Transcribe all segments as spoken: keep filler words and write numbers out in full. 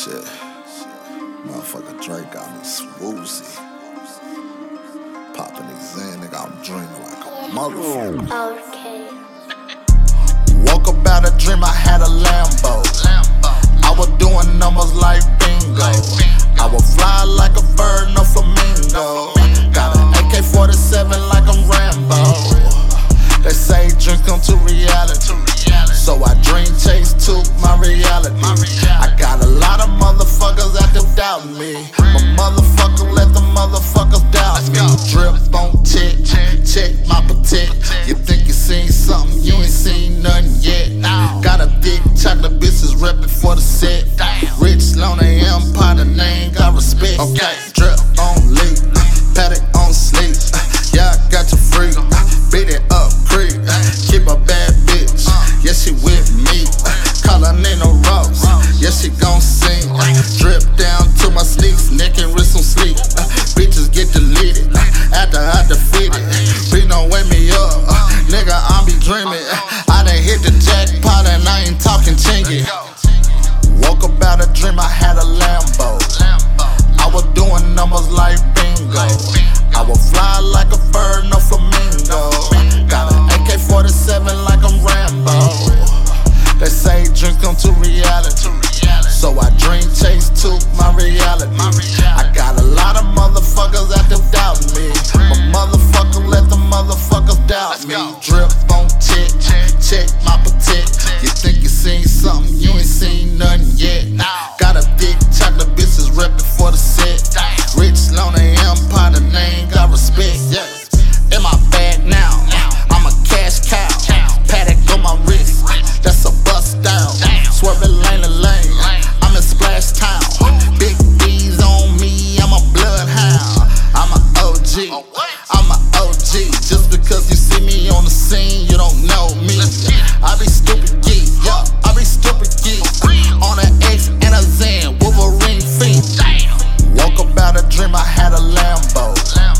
Shit. Motherfucker Drake got me swoozy. Popping these in, nigga, I'm dreaming like a motherfucker. Okay. Woke up out a dream, I had a Lambo. I was doing numbers like bingo. I would fly like a bird, no flamingo. Got an A K forty-seven like I'm Rambo. They say dreams come to reality, so I dream chase to my reality. I got a lot of motherfuckers out there doubting me, but motherfucker let the motherfuckers doubt me. Drip on check, check my protect. You think you seen something, you ain't seen nothing yet. Got a thick chocolate bitches reppin' for the set. Rich Lonely Empire, the name got respect. Okay, drip on leak, Paddock on sleep. Yeah, I got you free. Beat it up, creep. Keep a bad bitch. Yeah, she with me. Call her Nina Rose. Yeah, she gon' sing. Drip down to my sleeves, neck and wrist on sleep. Bitches get deleted after I defeat it. Please don't wake me up, nigga. I be dreaming. I done hit the jackpot and I ain't talking chingy. Woke up out a dream, I had a Lambo. I was doing numbers like bingo. I would fly like a bird, no flamingo. Got an A K forty-seven like I'm Rambo. They say dreams come to reality, so I dream chase to my reality. I got a lot of motherfuckers out there doubting me, but motherfucker let the motherfuckers doubt me. Drip on check, check my protect. You think you seen something, you ain't seen nothing yet. Got a thick chocolate bitches reppin' for the set. Rich Lonely Empire, the name got respect. Yeah. In my bag now, I'm a cash cow. Paddock on my wrist, that's a bust down. Swerving lane to lane, I'm in Splash Town. Big D's on me, I'm a bloodhound. I'm a O G, I'm a O G. Just because you see me on the scene, you don't know me. I be stupid geek, yeah, I be stupid geek. On an X and a Zen, Wolverine feet. Woke up out a dream, I had a Lambo.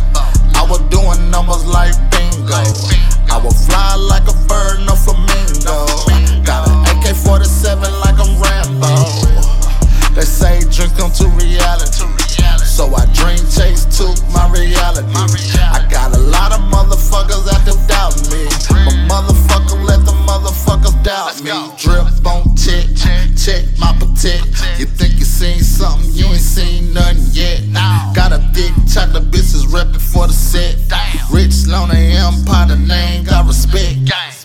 I was doing numbers like bingo. I would fly like a bird, no flamingo. Got an A K forty-seven like I'm Rambo. They say dreams come to reality, so I dream chase to my reality. I got a lot of motherfuckers out there doubting me, but motherfucker let the motherfuckers doubt me. Drip on check, check my protect. You think you seen something, you ain't seen nothing yet. Got a thick chocolate bitches reppin' for the set. Rich Lonely Empire, the name got respect.